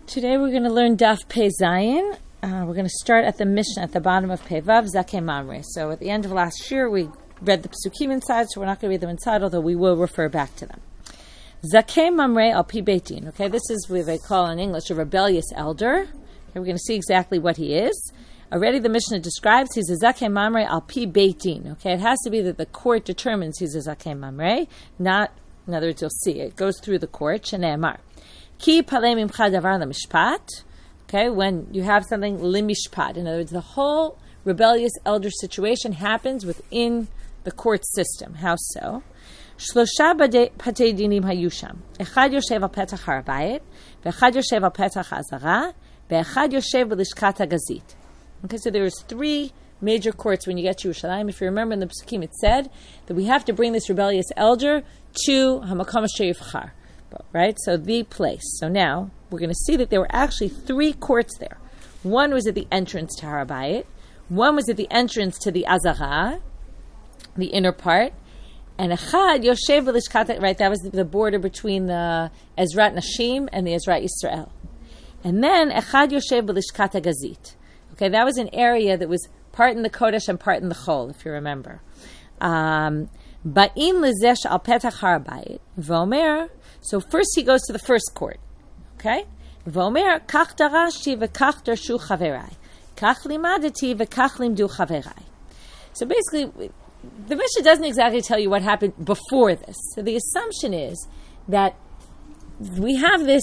Today we're going to learn Daf Pei Zayin. We're going to start at the Mishnah at the bottom of Pei Vav, Zakei Mamre. So at the end of last year we read the Psukim inside, so we're not going to read them inside, although we will refer back to them. Zakei Mamre al Pi Beit Din. Okay, this is what they call in English a rebellious elder. Okay, we're going to see exactly what he is. Already the Mishnah describes he's a Zakei Mamre al Pi Beit Din. Okay, it has to be that the court determines he's a Zakei Mamre, not, in other words, you'll see it goes through the court. Shene'emar. Ki palei mimcha davar lemishpat. Okay, when you have something limishpat, in other words, the whole rebellious elder situation happens within the court system. How so? Shlosha patei dinim hayusham. Echad yoshev al petach harabayit, ve'echad yoshev al petach hazara, ve'echad yoshev b'lishkat hagazit. Okay, so there's three major courts when you get to Yerushalayim. If you remember in the Psukim, it said that we have to bring this rebellious elder to Hamakom Asher Yivchar. Right? So the place. So now we're going to see that there were actually three courts there. One was at the entrance to Harabayit. One was at the entrance to the Azara, the inner part. And Echad Yoshev B'lishkat, right? That was the border between the Ezrat Nashim and the Ezrat Yisrael. And then Echad Yoshev B'lishkat Hagazit. Okay, that was an area that was part in the Kodesh and part in the Chol, if you remember. Ba'in lezesh al petach Harabayit. V'omer. So first he goes to the first court, okay? V'omer kach darashti v'kach darshu chaverai, kach limadati v'kach limdu chaverai. So basically, the Mishnah doesn't exactly tell you what happened before this. So the assumption is that we have this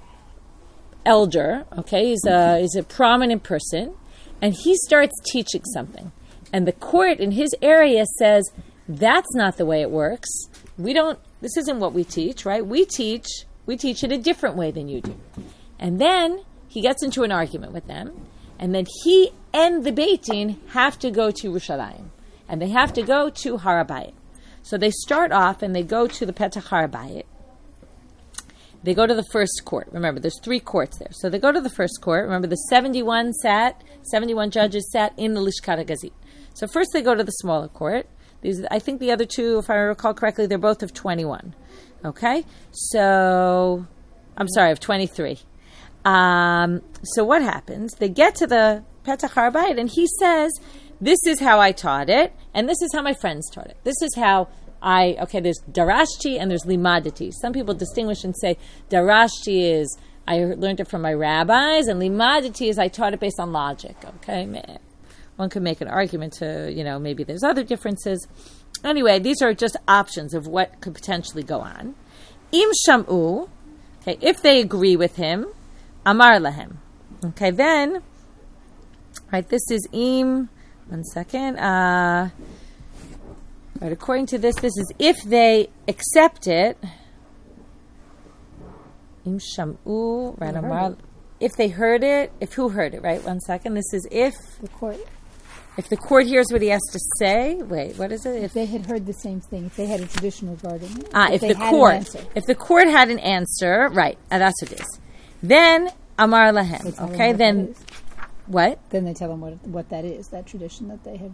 elder, okay? He's a prominent person, and he starts teaching something, and the court in his area says that's not the way it works. This isn't what we teach, right? We teach it a different way than you do. And then he gets into an argument with them, and then he and the Beit Din have to go to Yerushalayim, and they have to go to Harabayit. So they start off and they go to the Petach Harabayit. They go to the first court. Remember, there's three courts there. So they go to the first court. Remember, the 71 judges sat in the Lishkat HaGazit. So first they go to the smaller court. I think the other two, if I recall correctly, they're both of 21. Okay? So, I'm sorry, of 23. So what happens? They get to the Petach Harabayit, and he says, this is how I taught it, and this is how my friends taught it. This is how there's darashti and there's limadati. Some people distinguish and say, darashti is, I learned it from my rabbis, and limadati is, I taught it based on logic. Okay? One could make an argument to, maybe there's other differences. Anyway, these are just options of what could potentially go on. Im sham'u, okay, if they agree with him, amar lahem. Okay, then, right, this is im, one second, right, according to this is if they accept it, im sham'u, right, amar, if they heard it, if who heard it, right, one second, this is if the court. If the court hears what he has to say, wait, what is it? If they had heard the same thing, if they had a traditional garden. If the court had an answer, right, that's what it is. Then amar lahem. Okay, then what? Then they tell them what that is, that tradition that they heard.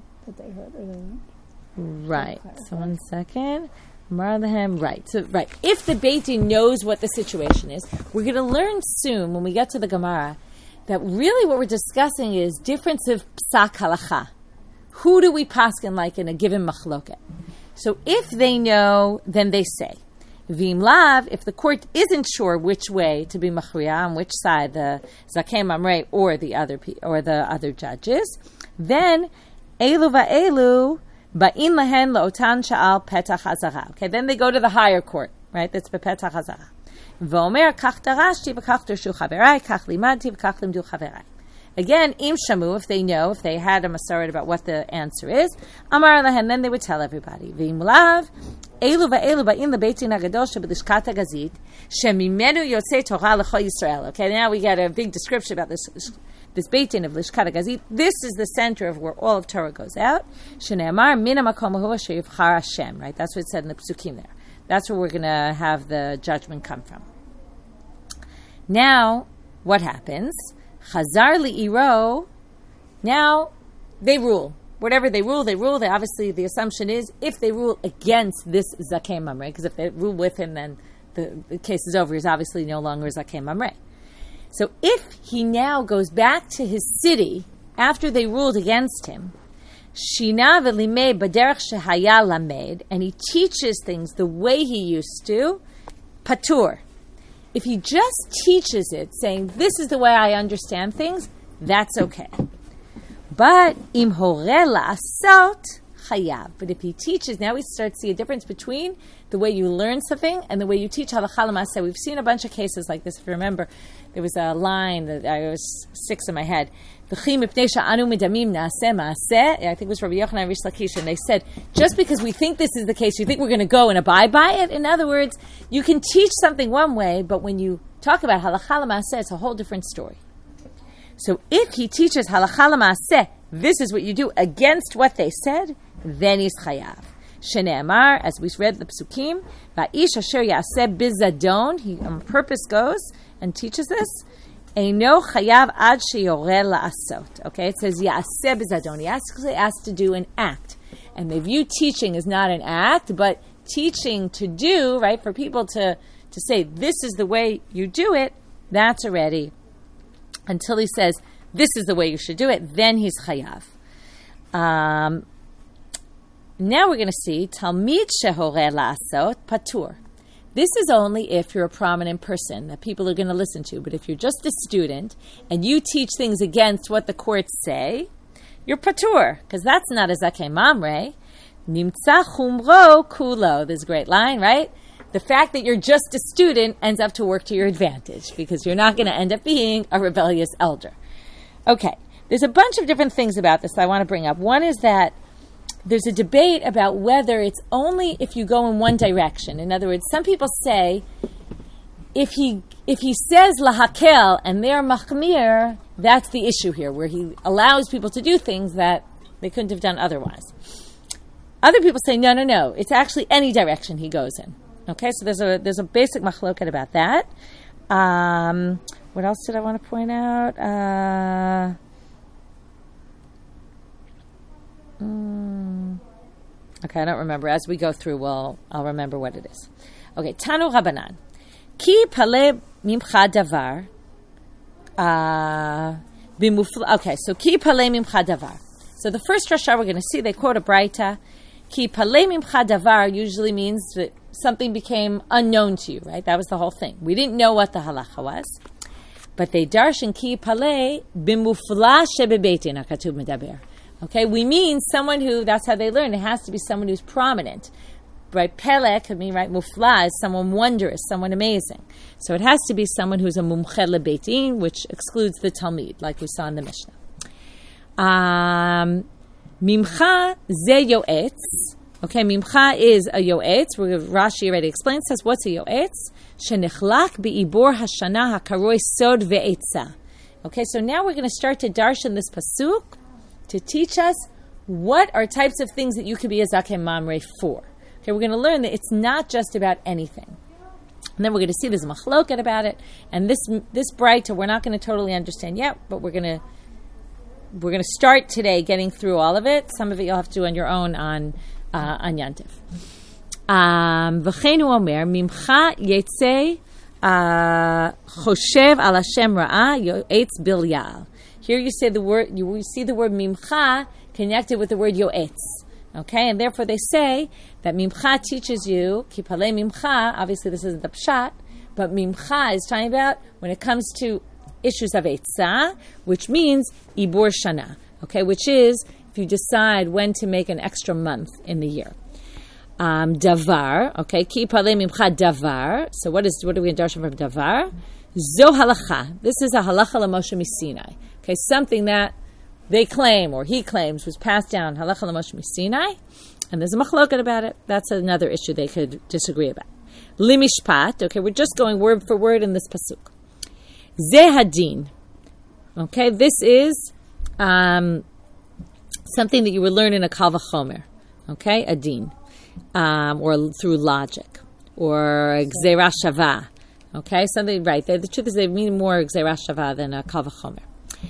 Right. So 1 second. Amar lahem. Right. So right. If the Beit Din knows what the situation is, we're going to learn soon when we get to the Gemara that really what we're discussing is difference of psak halacha. Who do we paskin like in a given machloket? So if they know, then they say. V'im lav, if the court isn't sure which way to be machriya, on which side, the Zakei Mamre or the other judges, then elu va'elu ba'in lahen la'otan sha'al petach hazara. Okay, then they go to the higher court, right? That's bepetach hazara. V'omer kach darashti v'kach darshu chaverai, kach limadti v'kach limdu chaverai. Again, im shamu, if they know, if they had a masaret about what the answer is, amar lahem, then they would tell everybody. V'im lav, elu va'elu ba'in lebeit din hagadol sheb'lishkat hagazit, shemimenu yotzei Torah l'chol Yisrael. Okay, now we get a big description about this Beit Din of Lishkat HaGazit. This is the center of where all of Torah goes out. Shene'emar min hamakom hu asher yivchar Hashem. Right, that's what it said in the Psukim there. That's where we're going to have the judgment come from. Now, what happens? Chazar li'iro. Now, they rule. Whatever they rule. They obviously, the assumption is, if they rule against this Zakei Mamre, because if they rule with him, then the case is over. He's obviously no longer Zakei Mamre. So if he now goes back to his city after they ruled against him, Shina v'limei b'derech shehaya lamed, and he teaches things the way he used to, patur. If he just teaches it, saying, this is the way I understand things, that's okay. But im horeh la'asot chayav. But if he teaches, now we start to see a difference between the way you learn something and the way you teach halacha l'maaseh. We've seen a bunch of cases like this. If you remember, there was a line that I was sticks in my head. I think it was Rabbi Yochanan Rish Lakish, and they said, just because we think this is the case, you think we're going to go and abide by it? In other words, you can teach something one way, but when you talk about halacha l'maaseh, it's a whole different story. So if he teaches halacha l'maaseh, this is what you do against what they said, then he's chayav. Shene'amar, as we read the psukim, va'ish asher ya'aseh bizadon, he on purpose goes and teaches this, eino chayav ad sheyoreh la'asot. Okay, it says ya'aseh bizadon. He actually asked to do an act. And they view teaching as not an act, but teaching to do, right, for people to say, this is the way you do it, that's already, until he says, this is the way you should do it, then he's chayav. Now we're going to see Talmid shehoreh la'asot patur. This is only if you're a prominent person that people are going to listen to. But if you're just a student and you teach things against what the courts say, you're patur, because that's not a zakei mamre. Nimtza chumro kulo. There's a great line, right? The fact that you're just a student ends up to work to your advantage because you're not going to end up being a rebellious elder. Okay, there's a bunch of different things about this that I want to bring up. One is that there's a debate about whether it's only if you go in one direction. In other words, some people say if he says lahakel and they're machmir, that's the issue here, where he allows people to do things that they couldn't have done otherwise. Other people say no, it's actually any direction he goes in. Okay, so there's a basic machloket about that. What else did I want to point out? Okay, I don't remember. As we go through, I'll remember what it is. Okay, Tanu Rabbanan. Ki pale mimcha davar. Okay, so ki pale mimcha davar. So the first Rasha we're going to see, they quote a Braita. Ki pale mimcha davar usually means that something became unknown to you, right? That was the whole thing. We didn't know what the halacha was. But they darshan ki pale bimufla shebebeitin hakatuv medaber. Okay, we mean someone who, that's how they learn. It has to be someone who's prominent. Right, Pele could mean, right, mufla is someone wondrous, someone amazing. So it has to be someone who's a mumche lebeitin, which excludes the Talmid, like we saw in the Mishnah. Mimcha ze yoetz. Okay, mimcha is a yoetz. Rashi already explains, says, what's a yoetz? Shenichlak be'ibor hashana hakaroi sod ve'etza. Okay, so now we're going to start to darshan this pasuk to teach us what are types of things that you could be a zakei mamre for. Okay, we're going to learn that it's not just about anything. And then we're going to see there's a machloket about it. And this Braita we're not going to totally understand yet, but we're going to start today getting through all of it. Some of it you'll have to do on your own on Yantiv. V'cheinu omer mimcha yetzei choshev al Hashem ra'a yoetz bilyal. Here you see the word mimcha connected with the word yoetz. Okay, and therefore they say that mimcha teaches you, ki palei mimcha, obviously this isn't the pshat, but mimcha is talking about when it comes to issues of etzah, which means ibur shana, okay, which is if you decide when to make an extra month in the year. Davar, okay, ki palei mimcha davar, so what are we going to darshan from davar? Zo halacha, this is a halacha l'Moshe Sinai. Okay, something that they claim, or he claims, was passed down, halacha l'Moshe Sinai, and there's a machloket about it. That's another issue they could disagree about. Limishpat, okay, we're just going word for word in this pasuk. Zeh hadin, okay, this is something that you would learn in a kal vachomer, okay, adin, or through logic, or gzeira shava, okay, something, right, the truth is they mean more gzeira shava than a kal vachomer.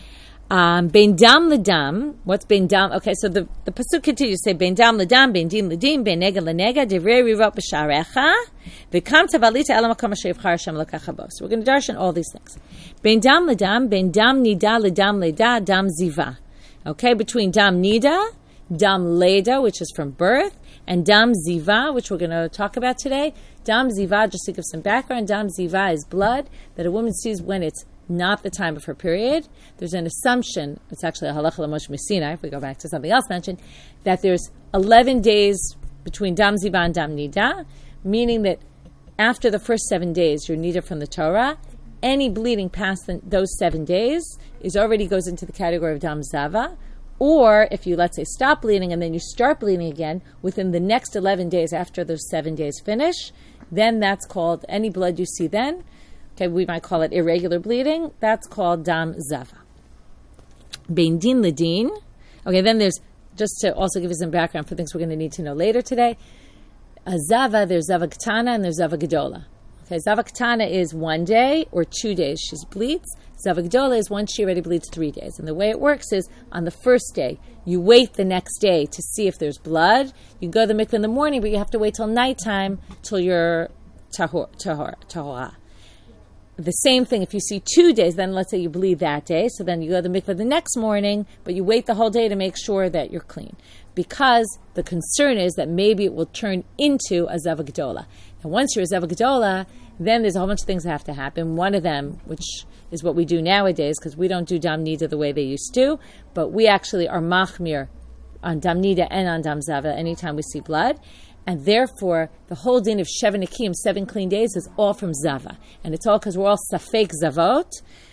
Ben dam ledam. What's ben dam? Okay, so the pasuk continues to say ben dam ledam, ben din ledim, ben nega lenega, divrei rirot b'sharecha, v'kam tavalita el hamakom asher yivchar Hashem Elokecha bo. So we're going to darshan all these things. Ben dam ledam, ben dam nida ledam leda, dam ziva. Okay, between dam nida, dam leda, which is from birth, and dam ziva, which we're going to talk about today. Dam ziva, just to give some background, dam ziva is blood that a woman sees when it's not the time of her period. There's an assumption, it's actually a halacha l'Moshe Messina, if we go back to something else mentioned, that there's 11 days between dam ziva and dam nida, meaning that after the first 7 days, you're nida from the Torah. Any bleeding past those 7 days already goes into the category of dam zava. Or if you, let's say, stop bleeding and then you start bleeding again within the next 11 days after those 7 days finish, then that's called, any blood you see then, okay, we might call it irregular bleeding, that's called dam zava. Bein din ledin. Okay, then there's, just to also give you some background for things we're going to need to know later today, a zava, there's zava ketana and there's zava gedola. Okay, zava ketana is 1 day or 2 days she bleeds. Zava gedola is once she already bleeds 3 days. And the way it works is, on the first day, you wait the next day to see if there's blood. You go to the mikveh in the morning, but you have to wait till nighttime till you're tahora. The same thing, if you see 2 days, then let's say you bleed that day, so then you go to the mikveh the next morning, but you wait the whole day to make sure that you're clean. Because the concern is that maybe it will turn into a zava gedola. And once you're a zava gedola, then there's a whole bunch of things that have to happen. One of them, which is what we do nowadays, because we don't do dam nida the way they used to, but we actually are machmir on dam nida and on dam zava anytime we see blood. And therefore, the whole din of Sheva Nekim, 7 clean days, is all from Zava. And it's all because we're all Safek Zavot.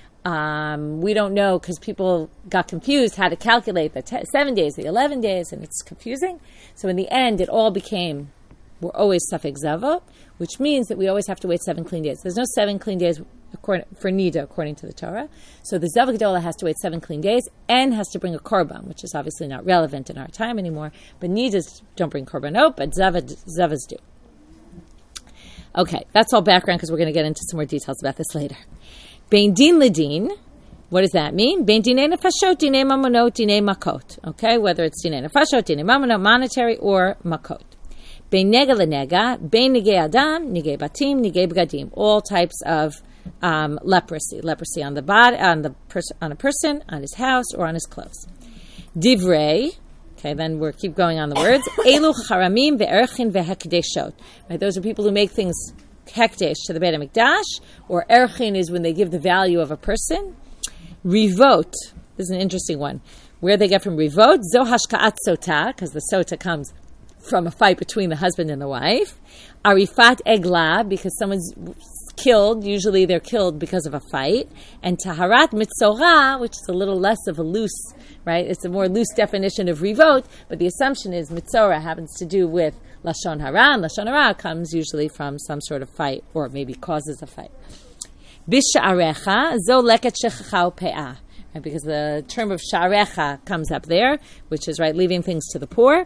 We don't know, because people got confused how to calculate the 7 days, the 11 days, and it's confusing. So in the end, it all became, we're always Safek Zavot, which means that we always have to wait 7 clean days. There's no 7 clean days for Nida, according to the Torah. So the Zava Gedola has to wait 7 clean days and has to bring a korban, which is obviously not relevant in our time anymore. But Nidas don't bring korbanot, but Zavas do. Okay, that's all background because we're going to get into some more details about this later. Bein din ledin, what does that mean? Bein dinei nefashot, dinei mamonot, dinei makot. Okay, whether it's dinei nefashot, dinei mamonot, monetary, or makot. Bein nega lenega, bein nigei adam, nigei batim, nigei b'gadim. All types of leprosy on the body, on a person, on his house, or on his clothes. Divrei. Okay, then we'll keep going on the words. Elu charamim ve'erchin ve'hekdeshot. Right, those are people who make things hekdesh to the Beit HaMikdash, or erchin is when they give the value of a person. Rivot. This is an interesting one. Where they get from rivot? Zo hashka'at sota, because the sota comes from a fight between the husband and the wife. Arifat egla, because someone's killed, usually they're killed because of a fight. And taharat mitzora, which is a little less of a loose, right? It's a more loose definition of rivot, but the assumption is mitzora happens to do with lashon hara, and lashon hara comes usually from some sort of fight, or maybe causes a fight. Bisha'arecha, zo leket shechacha u'pe'ah. Right, because the term of sha'arecha comes up there, which is, right, leaving things to the poor.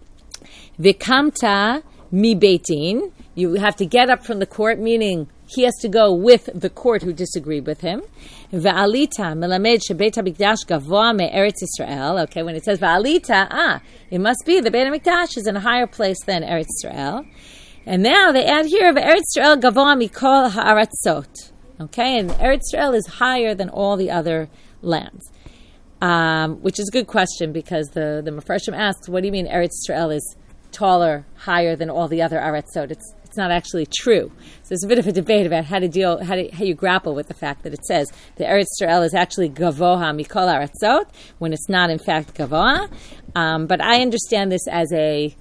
Vikamta mi beitin, you have to get up from the court, meaning he has to go with the court who disagreed with him. Va'alita melamed shebeit hamikdash gavoa me'eretz Yisrael. Okay, when it says va'alita, it must be the Beit HaMikdash is in a higher place than Eretz Yisrael. And now they add here Eretz Yisrael gavoa mikol ha'aratzot. Okay, and Eretz Yisrael is higher than all the other lands. Which is a good question, because the Mefarshim asks, what do you mean Eretz Yisrael is taller, higher than all the other Aratzot? It's not actually true. So there's a bit of a debate about how you grapple with the fact that it says the Eretz Yisrael is actually gavoha mikol Aratzot when it's not in fact gavoha. But I understand this as a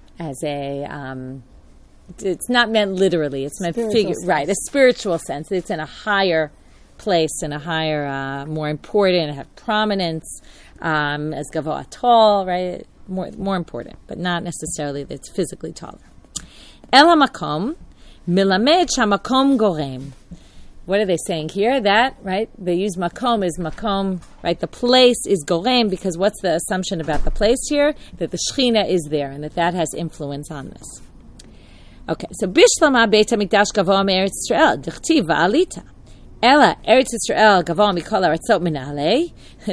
it's not meant literally. It's meant right, a spiritual sense. It's in a higher place, in a higher, more important, have prominence as gavoha, tall, right? More important, but not necessarily that it's physically taller. El hamakom, milamed shamakom gorem. What are they saying here? That, right, they use makom as makom, right, the place is gorem, because what's the assumption about the place here? That the Shechina is there, and that has influence on this. Okay, so bishlama Beit HaMikdash gavoa me'eretz Yisrael, dichtiv va'alita. Ella Eretz Yisrael Gavon Mikol Aratzot Minale.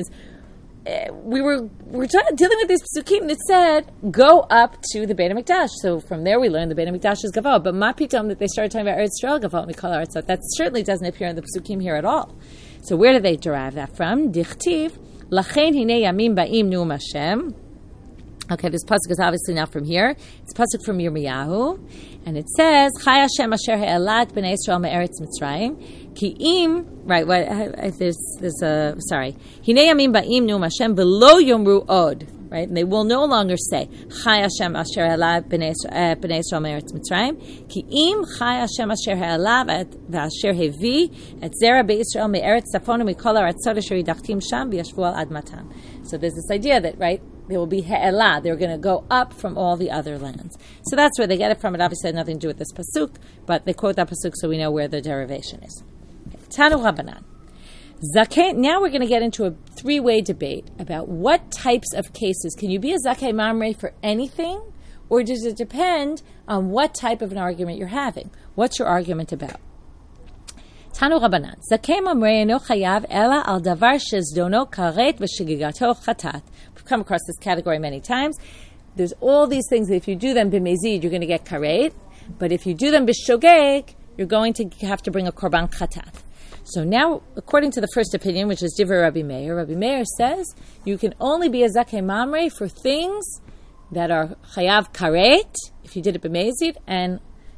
We're dealing with these psukim that said go up to the Beit HaMikdash. So from there we learn the Beit HaMikdash is Gavon. But ma pitom that they started talking about Eretz Yisrael Gavon Mikol Aratzot. That certainly doesn't appear in the psukim here at all. So where do they derive that from? Dichtiv Lachen Hinei Yamim Ba'im Nu'um Hashem. Okay, this pasuk is obviously not from here. It's a pasuk from Yirmiyahu, and it says, "Chai Hashem asher ha'elat b'nei Yisrael me'eretz Mitzrayim, ki im." Right, there's a sorry. Hinei yamim ba'im nu'um Hashem v'lo yomru od. Right, and they will no longer say, "Chai Hashem asher ha'elat b'nei Yisrael me'eretz Mitzrayim, ki im Chai Hashem asher ha'elat v'asher hevi et zera be'Yisrael me'eretz tzafonu mikol ha'aratzot asher yidachtim sham v'yashvu al admatam." So there's this idea that, right, there will be ha'elah. They're going to go up from all the other lands. So that's where they get it from. It obviously had nothing to do with this pasuk, but they quote that pasuk so we know where the derivation is. Tanu Rabbanan. Zakeh. Now we're going to get into a three-way debate about what types of cases. Can you be a Zakeh Mamre for anything? Or does it depend on what type of an argument you're having? What's your argument about? Tanu Rabbanan. Zakeh Mamre no chayav ela al davar shezdono karet v'shigigato chatat. We've come across this category many times. There's all these things that if you do them b'mezid, you're going to get karet. But if you do them b'shogeg, you're going to have to bring a korban chatat. So now, according to the first opinion, which is Divrei Rabbi Meir says you can only be a Zakeh Mamre for things that are chayav karet, if you did it b'mezid, and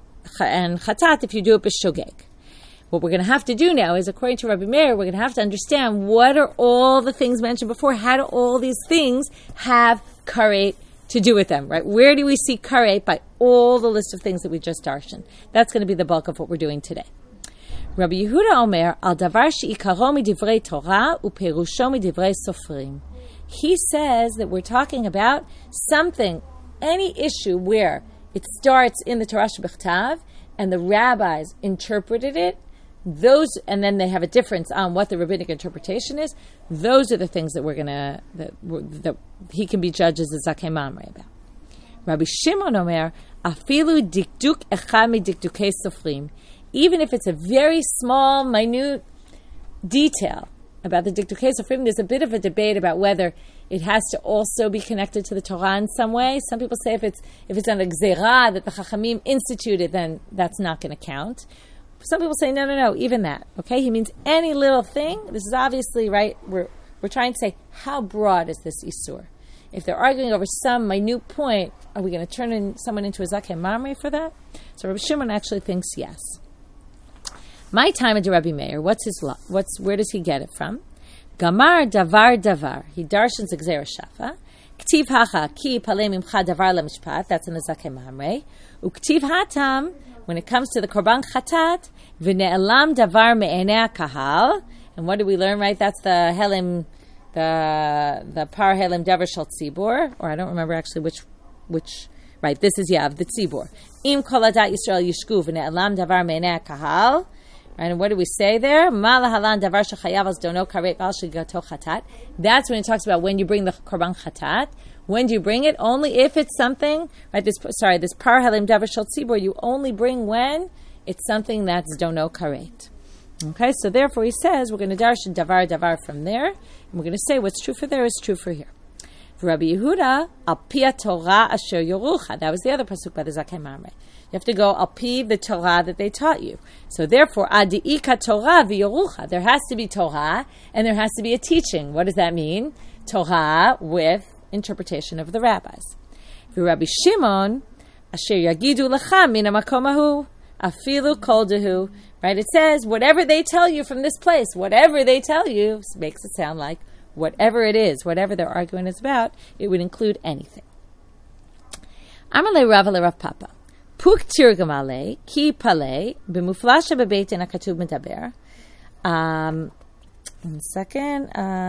chatat, if you do it b'shogeg. What we're going to have to do now is, according to Rabbi Meir, we're going to have to understand what are all the things mentioned before. How do all these things have karet to do with them, right? Where do we see karet by all the list of things that we just darshan? That's going to be the bulk of what we're doing today. Rabbi Yehuda Omer, al davar she'ikaro midivrei Torah uperusho midivrei sofrim. He says that we're talking about something, any issue where it starts in the Torah Shebechtav and the rabbis interpreted it, those, and then they have a difference on what the rabbinic interpretation is. Those are the things that we're gonna that he can be judged as a Zakeh Mamre about. Rabbi Shimon Omer, afilu dikduk echad midikdukei sofrim. Even if it's a very small, minute detail about the dikdukei sofrim, there's a bit of a debate about whether it has to also be connected to the Torah in some way. Some people say if it's an gzeirah that the Chachamim instituted, then that's not going to count. Some people say, no, even that. Okay, he means any little thing. This is obviously, right, we're trying to say, how broad is this Isur? If they're arguing over some minute point, are we going to turn someone into a Zakeh Mamre for that? So Rabbi Shimon actually thinks yes. My time at Rabbi Meir, where does he get it from? Gamar davar. He darshans a gzeira shafa. Ktiv hacha ki palei mimcha davar lemishpat. That's in the Zakeh Mamre. Uktiv hatam. When it comes to the korban chatat, v'ne'elam davar me'enei kahal. And what do we learn? Right, that's the helim, the par helim davar shel tzibor. Or I don't remember actually which. Right, this is of the tzibor. Im kol adat Yisrael yishku v'ne'elam davar me'enei kahal. Right, and what do we say there? Malahalan davar shechayav as dono karet val shigato chatat. That's when it talks about when you bring the korban chatat. When do you bring it? Only if it's something, right? This par halim davar shel tzibor, you only bring when it's something that's dono karet. Okay, so therefore he says we're going to darshan davar from there, and we're going to say what's true for there is true for here. For Rabbi Yehuda, al pi Torah asher yorucha. That was the other pasuk by the Zakeh Mamre. You have to go al pi the Torah that they taught you. So therefore, adi'ika Torah v'yorucha. There has to be Torah, and there has to be a teaching. What does that mean? Torah with interpretation of the rabbis. For Rabbi Shimon, asher yagidu lecha min hamakom hahu afilu kol dehu. Right? It says whatever they tell you from this place, whatever they tell you, makes it sound like whatever it is, whatever their argument is about, it would include anything. Amalei Rav Rav Papa. Puk tirgamale ki pale b'muflasha bebeitin hakatuv medaber. 1 second.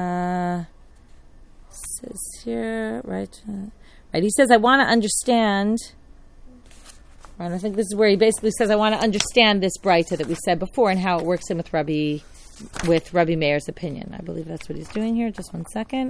Says here, right? He says, I want to understand. Right, I think this is where he basically says, I want to understand this Braita that we said before and how it works in with Rabbi Meir's opinion. I believe that's what he's doing here. Just 1 second.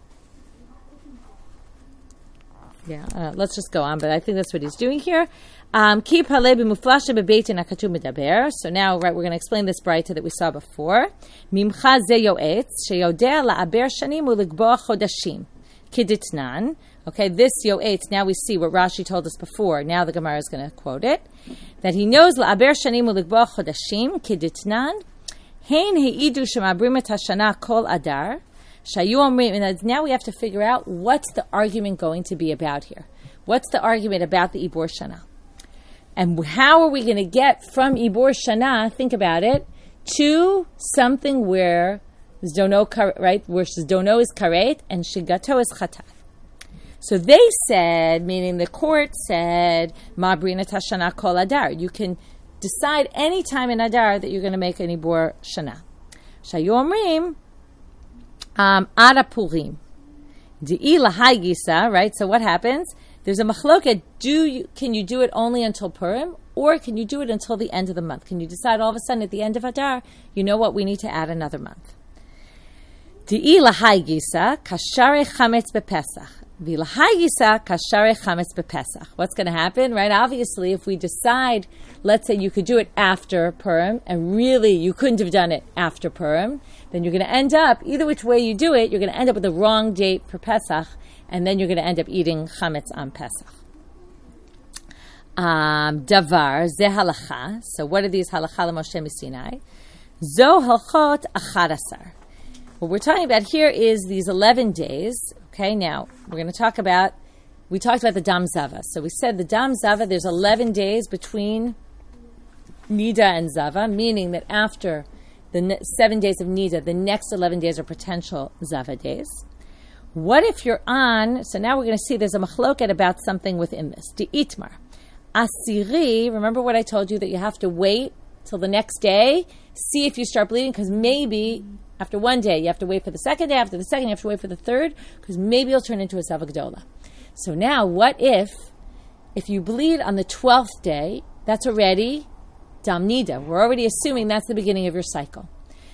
Let's just go on, but I think that's what he's doing here. Ki paleh b'muflasha b'beitin hakatuv medaber. So now, right, we're going to explain this braita that we saw before. Mimcha ze yoetz sheyodea la'aber shanim u'ligboa chodashim. Kiditnan. Okay, this yoetz, now we see what Rashi told us before. Now the Gemara is going to quote it. That he knows la'aber shanim u'ligboa chodashim. Kiditnan. Hein heidu shemabrim et hashana kol adar. Shayu omrim. And now we have to figure out what's the argument going to be about here. What's the argument about the Ibor Shana? And how are we going to get from Ibor Shana, think about it, to something where Zdono, right, where Zdono is karet and Shigato is chatat. So they said, meaning the court said, Ma brina tashana kol adar. You can decide any time in Adar that you're going to make an Ibor Shana. Shayu omrim, Ada Purim. Di'i lahai gisa, right? So what happens? There's a machloket. Can you do it only until Purim, or can you do it until the end of the month? Can you decide all of a sudden at the end of Adar, you know what, we need to add another month? Di'i lahai gisa kashare chametz bepesach. V'lahai gisa kashare chametz bepesach. What's going to happen, right? Obviously, if we decide, let's say you could do it after Purim, and really you couldn't have done it after Purim, then you're going to end up, either which way you do it, you're going to end up with the wrong date for Pesach, and then you're going to end up eating chametz on Pesach. Davar, ze halacha. So what are these halacha l'Moshe Sinai? Zo halchot achadasar. What we're talking about here is these 11 days. Okay, now we're going to talk about, we talked about the Dam Zava. So we said the Dam Zava, there's 11 days between Nida and Zava, meaning that after the 7 days of Nida, the next 11 days are potential Zava days. What if you're on, so now we're going to see there's a machloket about something within this. Di itmar. Asiri, remember what I told you, that you have to wait till the next day, see if you start bleeding, because maybe after one day you have to wait for the second day, after the second you have to wait for the third, because maybe you'll turn into a Zava Gdola. So now what if you bleed on the 12th day, that's already Dam Nida. We're already assuming that's the beginning of your cycle.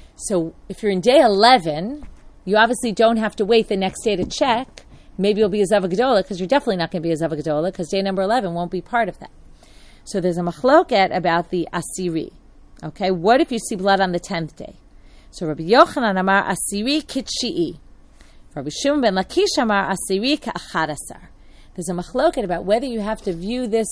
So if you're in day 11, you obviously don't have to wait the next day to check. Maybe you'll be a Zava Gdola, because you're definitely not going to be a Zava Gdola, because day number 11 won't be part of that. So there's a machloket about the Asiri. Okay, what if you see blood on the 10th day? So Rabbi Yochanan amar Asiri kitchi'i. Rabbi Shimon ben Lakish amar Asiri ka'achadasar. There's a machloket about whether you have to view this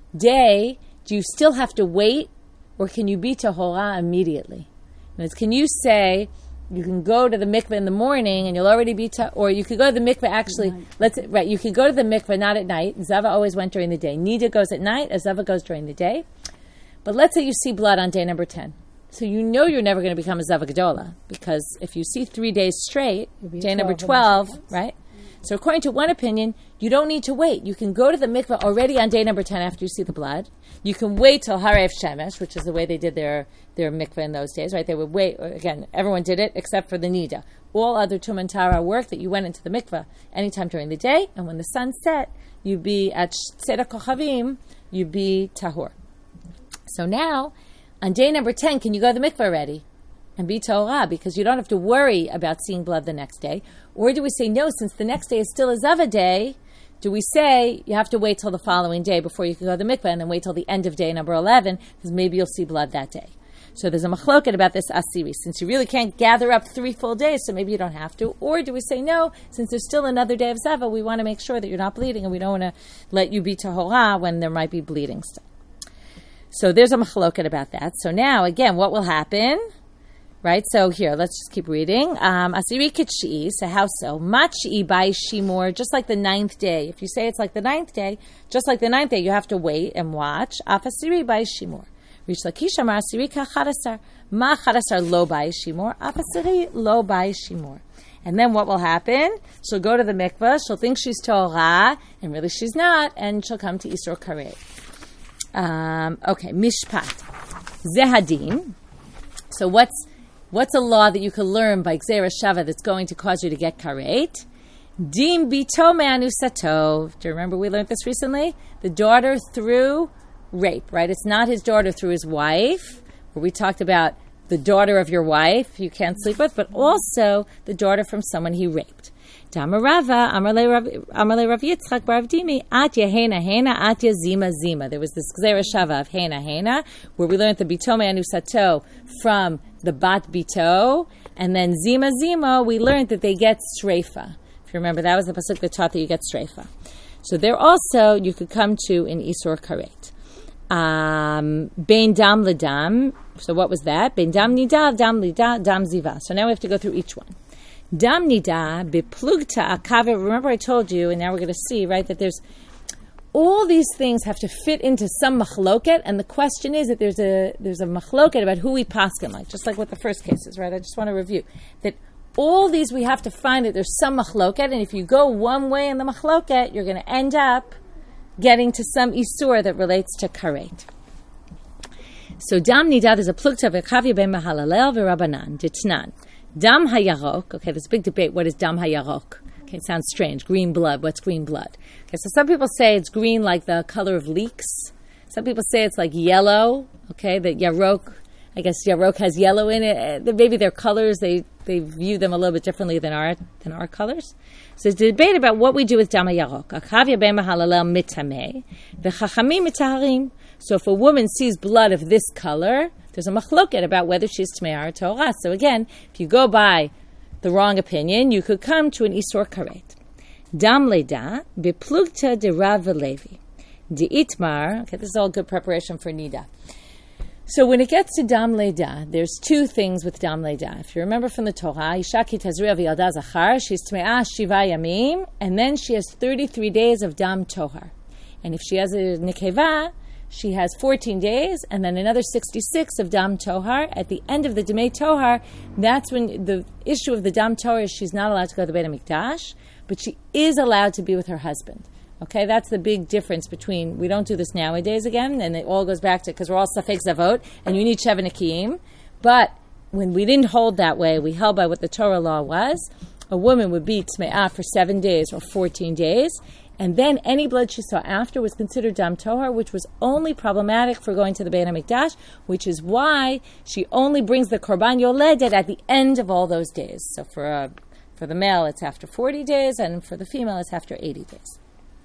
day, do you still have to wait, or can you be tahora immediately? Can you say, you can go to the mikveh in the morning and you'll already be, or you could go to the mikveh actually, you could go to the mikveh not at night. Zava always went during the day. Nida goes at night, Zava goes during the day. But let's say you see blood on day number 10. So you know you're never going to become a Zava Gedola, because if you see 3 days straight, day number 12, right? So according to one opinion, you don't need to wait. You can go to the mikveh already on day number 10 after you see the blood. You can wait till Harev Shemesh, which is the way they did their mikveh in those days, right? They would wait. Again, everyone did it except for the Nida. All other Tum and Tara work that you went into the mikveh anytime during the day, and when the sun set, you'd be at Seder Kochavim, you'd be Tahor. So now, on day number 10, can you go to the mikveh already and be Torah, because you don't have to worry about seeing blood the next day? Or do we say, no, since the next day is still a Zava day, do we say you have to wait till the following day before you can go to the mikveh, and then wait till the end of day number 11, because maybe you'll see blood that day? So there's a machloket about this asiri, since you really can't gather up 3 full days, so maybe you don't have to. Or do we say, no, since there's still another day of Zava, we want to make sure that you're not bleeding, and we don't want to let you be tahora when there might be bleeding still. So there's a machloket about that. So now, again, what will happen? Right, so here, let's just keep reading. Asiri kitshi, so how so? Machi by shimur, just like the 9th day. If you say it's like the 9th day, just like the 9th day, you have to wait and watch. Af asiri by shimur. Rish Lakish amar asiri kachadasar. Ma chadasar lo by shimur. Af asiri lo by shimur. And then what will happen? She'll go to the mikveh, she'll think she's Torah, and really she's not, and she'll come to Isur Karei. Okay, mishpat. Zehadin. So what's a law that you can learn by Gzeira Shava that's going to cause you to get karet? Dim bito me'anusatov. Do you remember we learned this recently? The daughter through rape, right? It's not his daughter through his wife, where we talked about the daughter of your wife you can't sleep with, but also the daughter from someone he raped. Damarava, Amarle Rav Yitzchak Bar Avdimi, Atya Hena Hena, Atya Zima Zima. There was this Gzera Shava of Hena Hena, where we learned the Bitome Anusato from the Bat Bito, and then Zima Zima, we learned that they get Streifa. If you remember, that was the pasuk that taught that you get Streifa. So there also, you could come to in Isur Karet. Bein Dam Ledam, so what was that? Bein Dam Nida, Dam Lida, Dam Ziva. So now we have to go through each one. Dam Nida, Beplugta Akave. Remember I told you, and now we're going to see, right, that there's all these things have to fit into some machloket, and the question is that there's a machloket about who we paskin like, just like with the first cases, right? I just want to review that all these we have to find that there's some machloket, and if you go one way in the machloket, you're going to end up getting to some isur that relates to karet. So dam nida, there's a plugta v'kavya ben mahalalel v'rabanan ditnan. Dam hayarok. Okay, there's a big debate. What is dam hayarok? Okay, it sounds strange. Green blood. What's green blood? Okay, so some people say it's green like the color of leeks. Some people say it's like yellow. Okay, that yarok. I guess yarok has yellow in it. Maybe their colors, they view them a little bit differently than our colors. So there's a debate about what we do with dam hayarok. Akhavya ben mahalalel mitameh v'chachamim mitaharim. So if a woman sees blood of this color, there's a machloket about whether she's tmei or torah. So again, if you go by the wrong opinion, you could come to an isur karet. Dam leda beplugta de Rav Levi de itmar. Okay, this is all good preparation for nida. So when it gets to dam leda, there's two things with dam leda. If you remember from the Torah, Isha ki tazriya v'yalda zachar, she's tmei shiva yamim, and then she has 33 days of dam tohar. And if she has a nekeva, she has 14 days, and then another 66 of Dam Tohar. At the end of the Demei Tohar, that's when the issue of the Dam Tohar is she's not allowed to go to the Beit HaMikdash, but she is allowed to be with her husband. Okay, that's the big difference between, we don't do this nowadays again, and it all goes back to, because we're all Safek Zavot, and you need Sheva Nekiyim, but when we didn't hold that way, we held by what the Torah law was, a woman would be Tme'ah for 7 days or 14 days, and then any blood she saw after was considered Dam Tohar, which was only problematic for going to the Beit HaMikdash, which is why she only brings the Korban Yoledet at the end of all those days. So for the male, it's after 40 days, and for the female, it's after 80 days.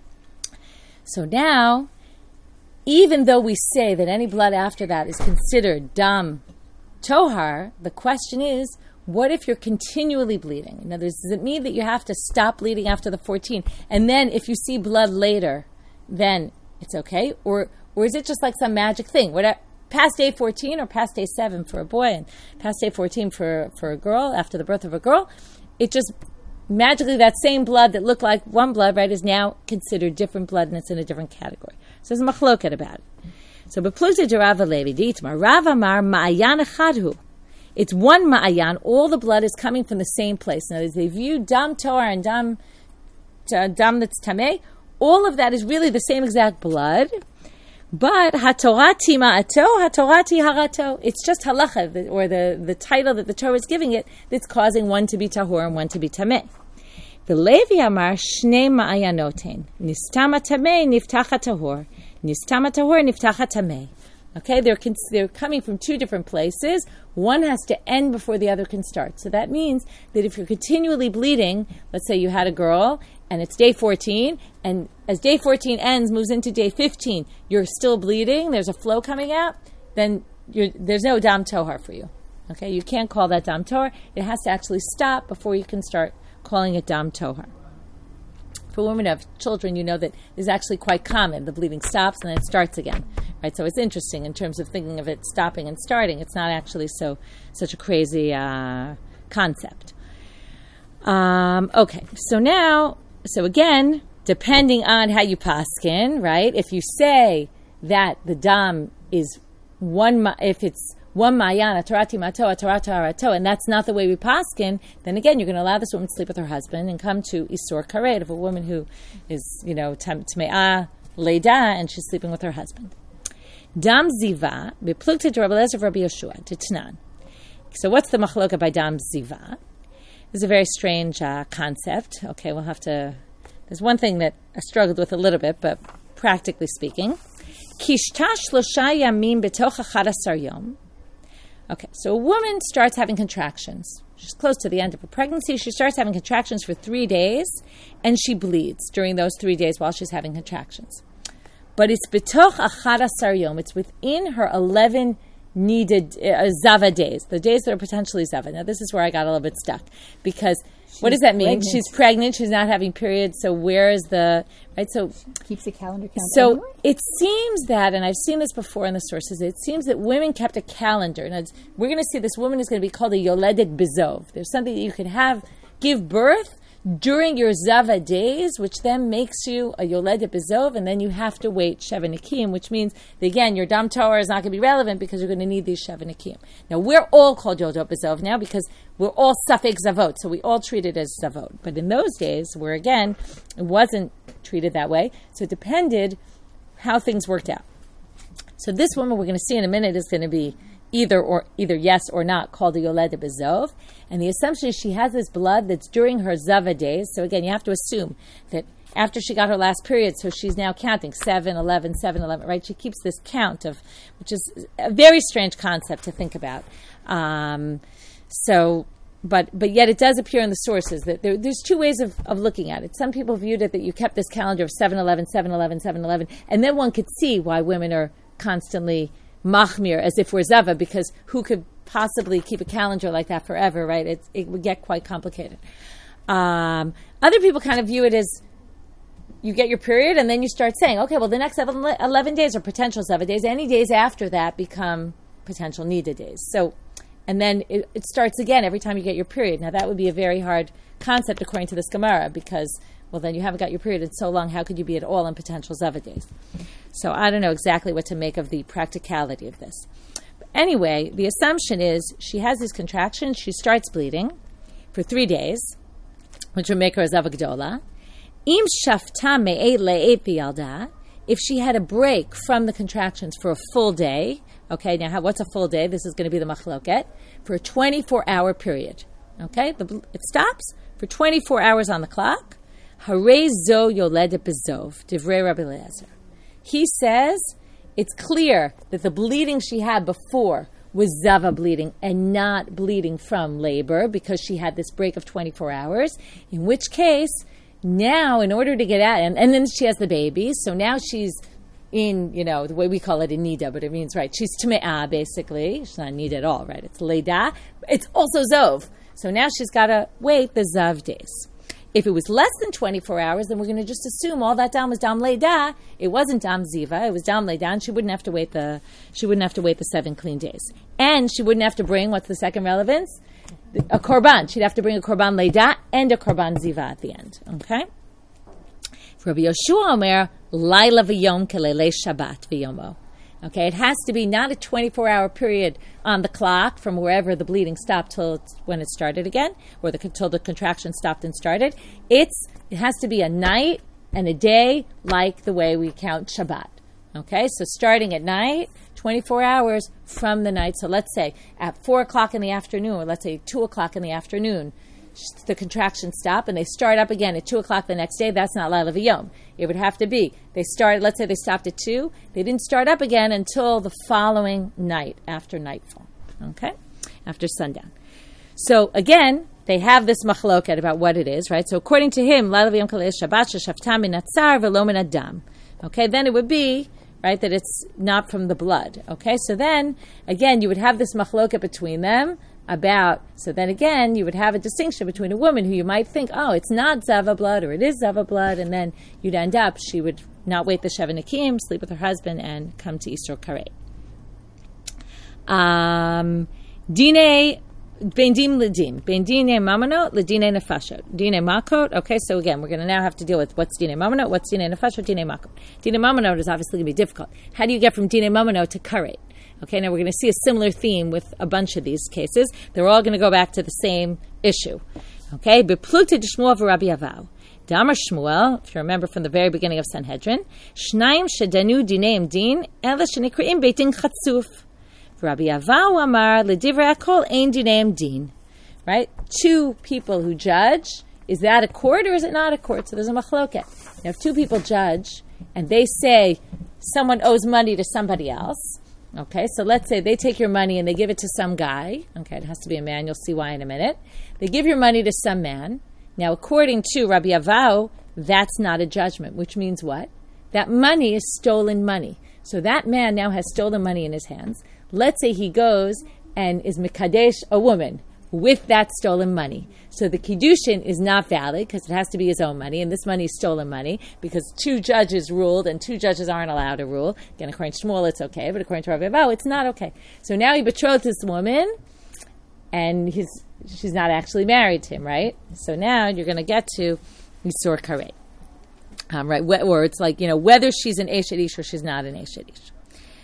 So now, even though we say that any blood after that is considered Dam Tohar, the question is, what if you're continually bleeding? In other words, does it mean that you have to stop bleeding after the 14? And then if you see blood later, then it's okay? Or is it just like some magic thing? Past day 14 or past day 7 for a boy and past day 14 for a girl, after the birth of a girl, it just magically that same blood that looked like one blood, right, is now considered different blood and it's in a different category. So there's a machloket about it. So, beplugta de Rav Levi, d'itmar, Rav Amar ma'ayan echadhu. It's one ma'ayan. All the blood is coming from the same place. Now, as they view dam tohar and dam that's tameh, all of that is really the same exact blood. But hatorati ma'ato, hatorati harato. It's just halacha, or the title that the Torah is giving it, that's causing one to be tahor and one to be tameh. The Levi Amar shnei ma'ayanoten. Nistama tameh niftacha tahor. Nistama tahor niftacha tameh. Okay, they're coming from two different places. One has to end before the other can start. So that means that if you're continually bleeding, let's say you had a girl and it's day 14, and as day 14 ends, moves into day 15, you're still bleeding, there's a flow coming out, then there's no Dam Tohar for you. Okay, you can't call that Dam Tohar. It has to actually stop before you can start calling it Dam Tohar. For women who have children, you know that is actually quite common. The bleeding stops and then it starts again, right? So it's interesting in terms of thinking of it stopping and starting. It's not actually such a crazy concept. Okay, so again, depending on how you paskin, right? If you say that the dam is if it's one ma'ayan, atarati mato, atarata harato, and that's not the way we paskin, then again, you're going to allow this woman to sleep with her husband and come to isur karet of a woman who is, tme'ah leda, and she's sleeping with her husband. Dam ziva, beplugta de Rabbi Eliezer of Rabbi Yeshua, titnan. So what's the machloka by dam ziva? This is a very strange concept. Okay, we'll have to... There's one thing that I struggled with a little bit, but practically speaking, kishtash shlosha yamim betoch 11 yom. Okay, so a woman starts having contractions. She's close to the end of her pregnancy. She starts having contractions for 3 days, and she bleeds during those 3 days while she's having contractions. But it's betoch achad asar yom. It's within her 11 needed zava days, the days that are potentially zava. Now, this is where I got a little bit stuck, because what does that mean? Pregnant. She's pregnant. She's not having periods. So where is the right? So Keeps the calendar count. so anyway? it seems that, and I've seen this before in the sources, it seems that women kept a calendar. Now, we're going to see this woman is going to be called a yoledet bezov. There's something that you can give birth during your zava days, which then makes you a yoledet bezov, and then you have to wait sheva nikim, which means that, again, your dam tower is not going to be relevant because you're going to need these sheva nikim. Now, we're all called yoledet bezov now because we're all suffix zavot, so we all treat it as zavot. But in those days, where, again, it wasn't treated that way, so it depended how things worked out. So this woman we're going to see in a minute is going to be either yes or not, called a yoledet bezov. And the assumption is she has this blood that's during her zava days. So again, you have to assume that after she got her last period, so she's now counting 7, 11, 7, 11, right? She keeps this count of, which is a very strange concept to think about. But yet it does appear in the sources that there's two ways of looking at it. Some people viewed it that you kept this calendar of 7, 11, 7, 11, 7, 11, and then one could see why women are constantly machmir, as if we're zava, because who could possibly keep a calendar like that forever, right? It would get quite complicated. Other people kind of view it as you get your period and then you start saying, okay, well, the next 11 days are potential zava days. Any days after that become potential nida days. So, and then it starts again every time you get your period. Now, that would be a very hard concept according to this Gemara, because, well, then you haven't got your period in so long. How could you be at all in potential zava days? So I don't know exactly what to make of the practicality of this. But anyway, the assumption is she has these contractions. She starts bleeding for 3 days, which would make her a zava gedola. Im shafta me'et le'et b'yalda. If she had a break from the contractions for a full day, okay, now what's a full day? This is going to be the machloket, for a 24-hour period. Okay, it stops for 24 hours on the clock. Harei zo yoledet bezov, divrei Rabbi Eliezer. He says it's clear that the bleeding she had before was zava bleeding and not bleeding from labor, because she had this break of 24 hours, in which case, now in order to get out, and then she has the baby, so now she's in, the way we call it in nida, but it means, right, she's tme'ah, basically. She's not nida at all, right? It's leida. It's also zov. So now she's got to wait the zav days. If it was less than 24 hours, then we're going to just assume all that dam was dam leida. It wasn't dam ziva. It was dam leida, and she wouldn't have to wait the 7 clean days, and she wouldn't have to bring, what's the second relevance? A korban. She'd have to bring a korban leida and a korban ziva at the end. Okay. For Rabbi Yoshua Omer, laila v'yom kelele Shabbat v'yomo. Okay, it has to be not a 24-hour period on the clock from wherever the bleeding stopped till when it started again, or till the contraction stopped and started. It has to be a night and a day like the way we count Shabbat. Okay, so starting at night, 24 hours from the night. So let's say at 4 o'clock in the afternoon, or let's say 2 o'clock in the afternoon, the contractions stop and they start up again at 2 o'clock the next day. That's not Laila V'Yom. It would have to be, let's say they stopped at 2. They didn't start up again until the following night, after nightfall. Okay? After sundown. So again, they have this machloket about what it is, right? So according to him, Laila V'Yom Kalei Shabbat Sheshafta min Natsar V'lo min Adam. Okay, then it would be, right, that it's not from the blood. Okay, so then, again, you would have this machloket between them, so then again, you would have a distinction between a woman who you might think, oh, it's not Zava blood, or it is Zava blood, and then you'd end up, she would not wait the Sheva Nikim, sleep with her husband, and come to Yisro Karei. Dine, Ben Dim Ledim, Ben Dine Mamonot, Ledine Nefashot. Dine Makot, okay, so again, we're going to now have to deal with what's Dine Mamonot, what's Dine Nefashot, Dine Makot. Dine Mamonot is obviously going to be difficult. How do you get from Dine Mamonot to Karei? Okay, now we're going to see a similar theme with a bunch of these cases. They're all going to go back to the same issue. Okay, Beplukta d'Shmuel v'Rabbi Avav. Damar Shmuel, if you remember from the very beginning of Sanhedrin, Shnaim shedanu dineim din, ela shenikreim beitin chatzuf. Rabbi Avav amar ledivrei hakol ein dineim din. Right? 2 people who judge. Is that a court or is it not a court? So there's a machloket. Now, if 2 people judge and they say someone owes money to somebody else, Okay, so let's say they take your money and they give it to some guy. Okay, it has to be a man. You'll see why in a minute. They give your money to some man. Now, according to Rabbi Avau, that's not a judgment, which means what? That money is stolen money. So that man now has stolen money in his hands. Let's say he goes and is mikadesh a woman with that stolen money. So the kiddushin is not valid because it has to be his own money, and this money is stolen money because 2 judges ruled and 2 judges aren't allowed to rule. Again, according to Shmuel, it's okay, but according to Rabbi Avau, it's not okay. So now he betrothed this woman, and she's not actually married to him, right? So now you're going to get to Yisur Kareh. Right, or it's like, whether she's an Eshet Ish or she's not an Eshet Ish.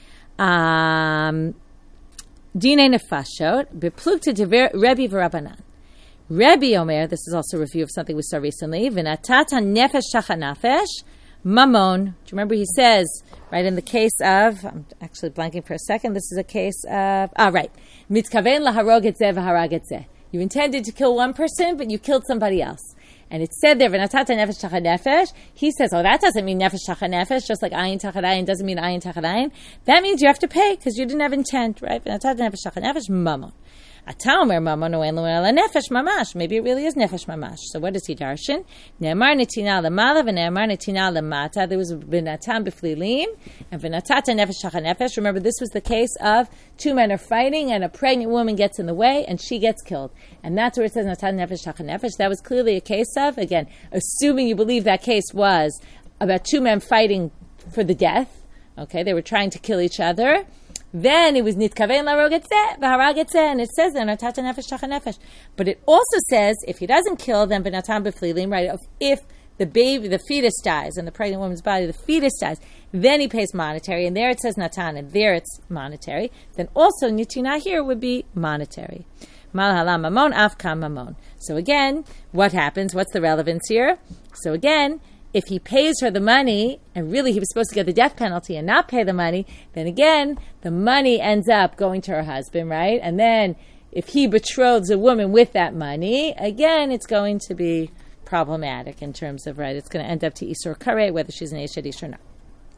Dine Nefashot, beplugta dever Rebbe v'Rabbanan. Rebbe Omer, this is also a review of something we saw recently, v'natata nefesh shachanafesh, mamon. Do you remember he says, right, in the case of, I'm actually blanking for a second, this is a case of, mitkaven laharog et zeh v'harag et zeh. You intended to kill one person, but you killed somebody else. And it said there, v'natata nefesh tachat nefesh. He says, that doesn't mean nefesh tachat nefesh, just like ayin tachat ayin doesn't mean ayin tachat ayin. That means you have to pay, because you didn't have intent, right? V'natata nefesh tachat nefesh, mamon. Ata omer mamon oen lo ela nefesh mamash. Maybe it really is nefesh mamash. So what does he darshan? Ne'emar netina lemala v'ne'emar netina lemata. There was v'natam b'flilim and v'natata nefesh tachat nefesh. Remember, this was the case of 2 men are fighting and a pregnant woman gets in the way and she gets killed. And that's where it says natata nefesh tachat nefesh. That was clearly a case of, again, assuming you believe that case was about 2 men fighting for the death. Okay, they were trying to kill each other. Then it was nitkaven larog etzeh v'harag etzeh, and it says there natata nefesh tachat nefesh. But it also says if he doesn't kill, then v'natam b'flilim, right? If the baby, the fetus dies, in the pregnant woman's body, the fetus dies, then he pays monetary, and there it says natan, and there it's monetary. Then also nitina here would be monetary. Mal halam mamon afkam mamon. So again, what happens? What's the relevance here? So again, if he pays her the money, and really he was supposed to get the death penalty and not pay the money, then again, the money ends up going to her husband, right? And then if he betroths a woman with that money, again, it's going to be problematic in terms of, right, it's going to end up to Isur Kareh, whether she's an Eshet Ish or not.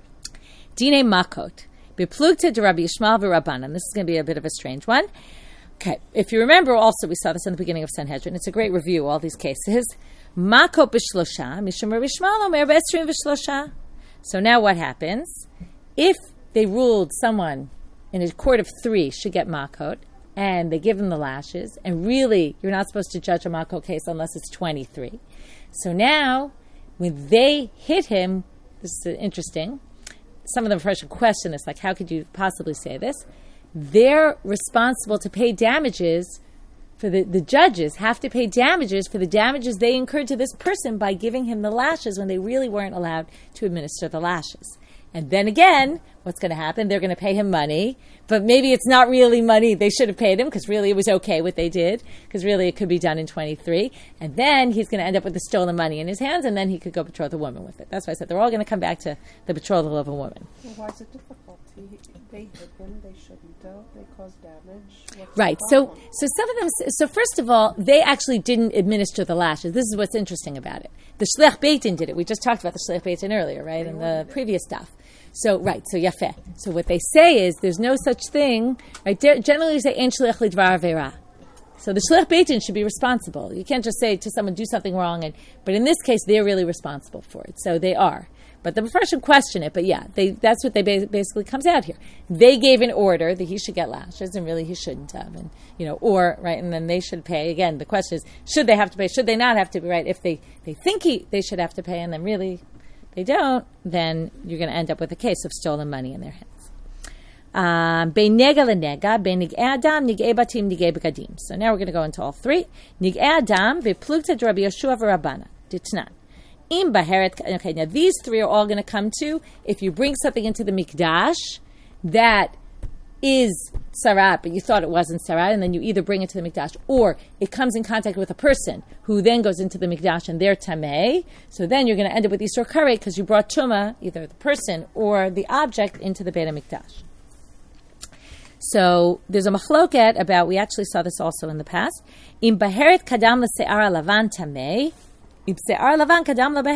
Dine Makot. Beplugta de Rabbi Yishmael v'Rabbanan. This is going to be a bit of a strange one. Okay, if you remember also, we saw this in the beginning of Sanhedrin. It's a great review, all these cases. Makot b'shlosha, mishum Rabbi Yishmael omer b'esrim v'shlosha. So now what happens? If they ruled someone in a court of 3 should get makot, and they give him the lashes, and really, you're not supposed to judge a makot case unless it's 23. So now, when they hit him, this is interesting, some of them first question this, like, how could you possibly say this? They're responsible to pay damages for the judges have to pay damages for the damages they incurred to this person by giving him the lashes when they really weren't allowed to administer the lashes. And then again, what's going to happen? They're going to pay him money, but maybe it's not really money they should have paid him because really it was okay what they did because really it could be done in 23. And then he's going to end up with the stolen money in his hands and then he could go betroth a woman with it. That's why I said they're all going to come back to the betrothal of a woman. Well, why is it difficult? They hit him, they shouldn't have, they caused damage. Right, so some of them, so first of all, they actually didn't administer the lashes. This is what's interesting about it. The Shliach Beit Din did it. We just talked about the Shliach Beit Din earlier, right, in the previous stuff. So, right, so yafeh. So what they say is there's no such thing, right, generally they say, en shliach lidvar avera. So the Shliach Beit Din should be responsible. You can't just say to someone, do something wrong, but in this case, they're really responsible for it. So they are. But the first should question it, but yeah, that's what they basically comes out here. They gave an order that he should get lashes, and really he shouldn't have, and or right, and then they should pay. Again, the question is, should they have to pay? Should they not have to? Right? If they think they should have to pay, and then really they don't, then you're going to end up with a case of stolen money in their hands. So now we're going to go into all 3. Nig'ei adam v'plugta Rabbi Yoshua v'Rabbana ditnan. Okay, now these 3 are all going to come to if you bring something into the mikdash that is sarat, but you thought it wasn't sarat, and then you either bring it to the mikdash or it comes in contact with a person who then goes into the mikdash and they're tameh. So then you're going to end up with Yisur Kareh because you brought tuma, either the person or the object, into the Beit HaMikdash. So there's a machloket about, we actually saw this also in the past, im baheret kadam l'se'ar lavan tameh. These are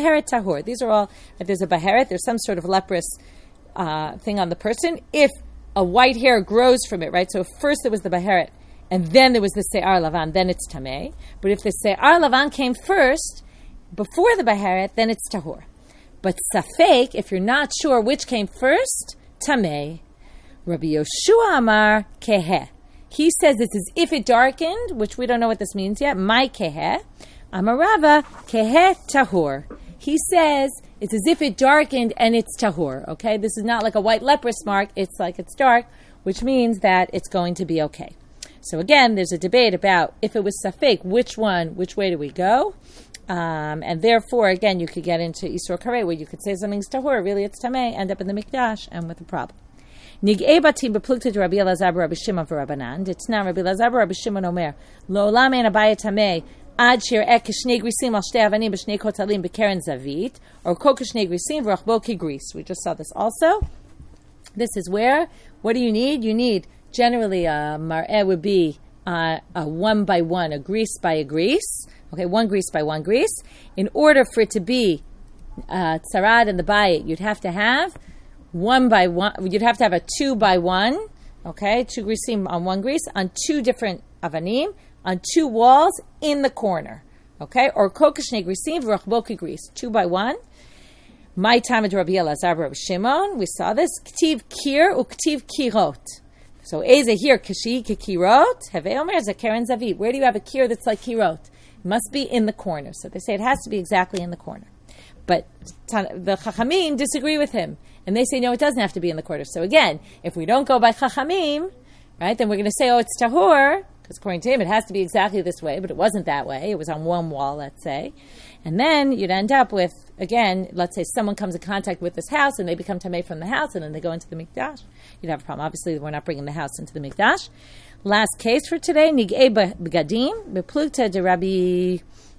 all, there's a baheret, there's some sort of leprous thing on the person. If a white hair grows from it, right? So first there was the Baheret, and then there was the Se'ar Lavan, then it's Tameh. But if the Se'ar Lavan came first, before the Baheret, then it's Tahor. But Safek, if you're not sure which came first, Tameh. Rabbi Yoshua Amar Keheh. He says it's as if it darkened, which we don't know what this means yet. My Keheh. Amar Rava Keheh Tahor. He says it's as if it darkened and it's tahor, okay? This is not like a white leprous mark. It's like it's dark, which means that it's going to be okay. So again, there's a debate about if it was safek, which way do we go? And therefore, again, you could get into Isur Kareh, where you could say something's tahor, really it's tameh, end up in the mikdash, and with a problem. Nig'ei batim beplugta to Rabbi Elazar Rabbi Shimon v'Rabbanan. Ditna Rabbi Elazar Rabbi Shimon Omer, lo olam ein abayit tameh, Ad shir ek shnei grisim al shtei avanim b'shnei kotalim b'keren zavit, or kol shnei grisim v'rachbo kigris. We just saw this also. This is where, what do you need? You need, generally, a mar'eh would be a 1 by 1, a grease by a grease. Okay, 1 grease by 1 grease. In order for it to be tzarad in the bayit, you'd have to have 1 by 1, you'd have to have a 2 by 1, okay, 2 grisim on 1 grease, on 2 different avanim, on 2 walls in the corner, okay? Or kokashne grisim v'rachbo gris, 2 by 1. My time at Rabbi Elazar Rabbi Shimon, we saw this. Ktiv kir uktiv kirot. So eze here kashi kirot. Have omer zakeren zavit. Where do you have a kir that's like kirot? It must be in the corner. So they say it has to be exactly in the corner. But the Chachamim disagree with him, and they say no, it doesn't have to be in the corner. So again, if we don't go by Chachamim, right, then we're going to say, oh, it's tahor. Because according to him, it has to be exactly this way, but it wasn't that way. It was on one wall, let's say. And then you'd end up with, again, let's say someone comes in contact with this house and they become tameh from the house and then they go into the mikdash. You'd have a problem. Obviously, we're not bringing the house into the mikdash. Last case for today, Nig'ei begadim, beplugta de Rabbi,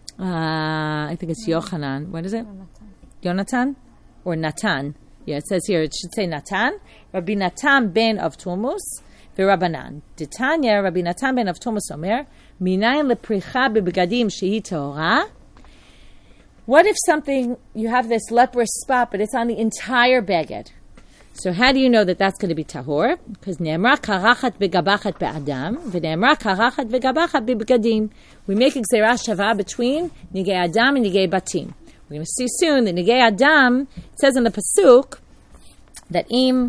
I think it's Yochanan. What is it? Yonatan? Or Natan. Yeah, it says here, it should say Natan. Rabbi Natan ben of Tulmus. V'Rabbanan. Ditanya, Rabbi Natan ben Avtumus Omer, minayin lepricha bebegadim shehi tahora. What if something, you have this leprous spot, but it's on the entire beged? So how do you know that that's going to be tahor? Because ne'emra karachat v'gabachat be'adam, v'ne'emra karachat v'gabachat bebegadim. We make a gzerah shava between nigei adam and nigei batim. We're going to see soon that nigei adam, it says in the pasuk, that im,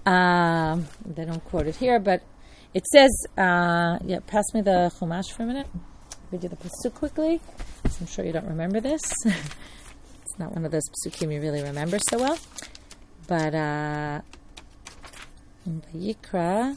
they don't quote it here, but it says, pass me the Chumash for a minute. We do the Pasuk quickly. So I'm sure you don't remember this. It's not one of those Pasukim you really remember so well. But, in Vayikra,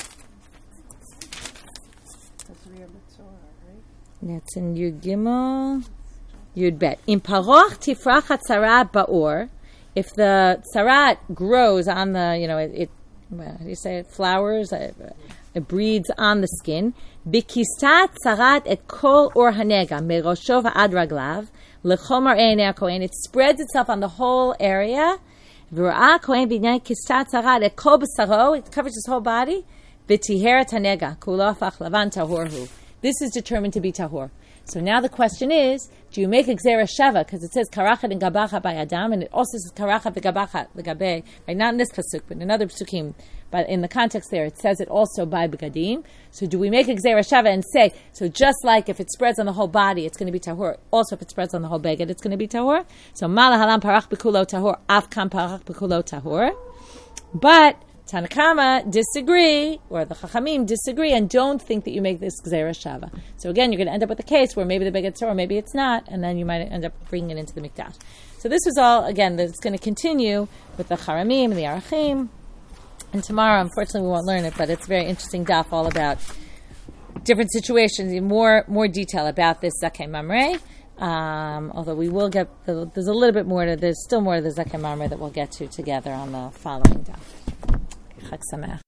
it's in Yud Gimel, Yud Bet. In Paroch Tifrach HaTzarat Ba'or, if the tzarat grows on the, how do you say it? Flowers. It breeds on the skin. Bikistat tzarat et kol or hanega merosho v'ad raglav lechomar einei kohen. It spreads itself on the whole area. V'ra'a kohen v'nei kistat tzarat et kol b'saro. It covers his whole body. V'tiheret hanega kulo afach lavan tahorhu. This is determined to be tahor. So now the question is, do you make a gzera shava? Because it says karachat and gabacha by Adam, and it also says karachat v'gabacha l'gabe, right? Not in this pasuk, but in another pasukim. But in the context there, it says it also by begadim. So do we make a gzera shava and say, so just like if it spreads on the whole body, it's going to be tahor. Also, if it spreads on the whole beged, it's going to be tahor. So mala halam parach b'kulo tahor, afkam parach b'kulo tahor. But Tanakama disagree, or the Chachamim disagree, and don't think that you make this Gzera Shava. So again, you're going to end up with a case where maybe the Beged Tzor, or maybe it's not, and then you might end up bringing it into the Mikdash. So this was all, again, that's going to continue with the Charamim and the Arachim. And tomorrow, unfortunately, we won't learn it, but it's a very interesting daf all about different situations, more detail about this Zakei Mamre. Although we will get, there's a little bit more there's still more of the Zakei Mamre that we'll get to together on the following daf. Chag Sameach.